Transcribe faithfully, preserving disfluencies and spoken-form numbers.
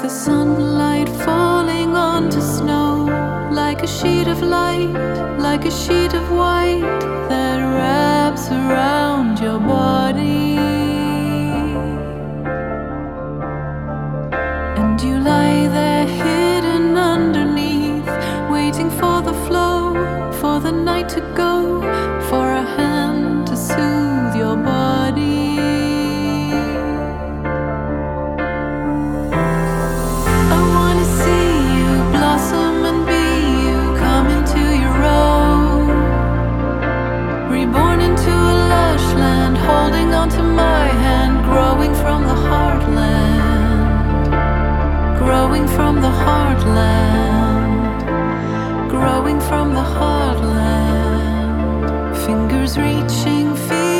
the sunlight falling onto snow, like a sheet of light, like a sheet of white that wraps around your body. And you lie there hidden underneath, waiting for the flow, for the night to go, for a hand to soothe your body. I wanna see you blossom and be you, come into your own, reborn into a lush land, holding onto my hand, growing from the heartland, growing from the heartland, growing from the heartland. Fingers reaching, feet